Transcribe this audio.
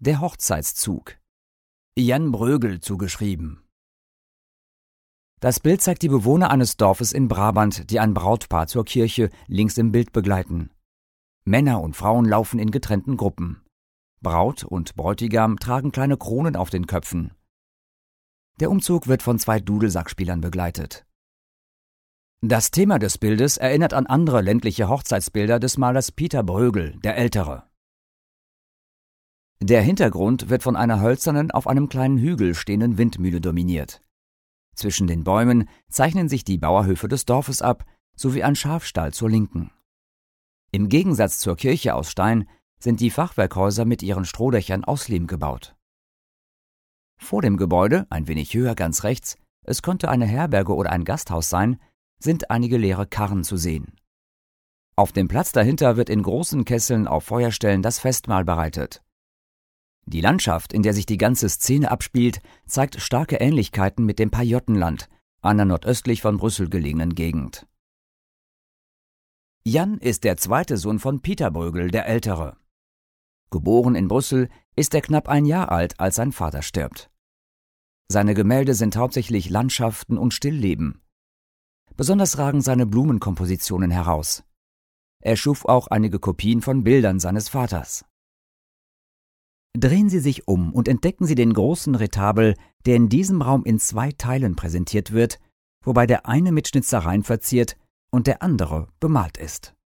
Der Hochzeitszug. Jan Bruegel zugeschrieben. Das Bild zeigt die Bewohner eines Dorfes in Brabant, die ein Brautpaar zur Kirche links im Bild begleiten. Männer und Frauen laufen in getrennten Gruppen. Braut und Bräutigam tragen kleine Kronen auf den Köpfen. Der Umzug wird von 2 Dudelsackspielern begleitet. Das Thema des Bildes erinnert an andere ländliche Hochzeitsbilder des Malers Pieter Bruegel, der Ältere. Der Hintergrund wird von einer hölzernen, auf einem kleinen Hügel stehenden Windmühle dominiert. Zwischen den Bäumen zeichnen sich die Bauernhöfe des Dorfes ab, sowie ein Schafstall zur Linken. Im Gegensatz zur Kirche aus Stein sind die Fachwerkhäuser mit ihren Strohdächern aus Lehm gebaut. Vor dem Gebäude, ein wenig höher ganz rechts, es könnte eine Herberge oder ein Gasthaus sein, sind einige leere Karren zu sehen. Auf dem Platz dahinter wird in großen Kesseln auf Feuerstellen das Festmahl bereitet. Die Landschaft, in der sich die ganze Szene abspielt, zeigt starke Ähnlichkeiten mit dem Pajottenland, einer nordöstlich von Brüssel gelegenen Gegend. Jan ist der 2. Sohn von Pieter Bruegel, der Ältere. Geboren in Brüssel, ist er knapp 1 Jahr alt, als sein Vater stirbt. Seine Gemälde sind hauptsächlich Landschaften und Stillleben. Besonders ragen seine Blumenkompositionen heraus. Er schuf auch einige Kopien von Bildern seines Vaters. Drehen Sie sich um und entdecken Sie den großen Retabel, der in diesem Raum in 2 Teilen präsentiert wird, wobei der eine mit Schnitzereien verziert und der andere bemalt ist.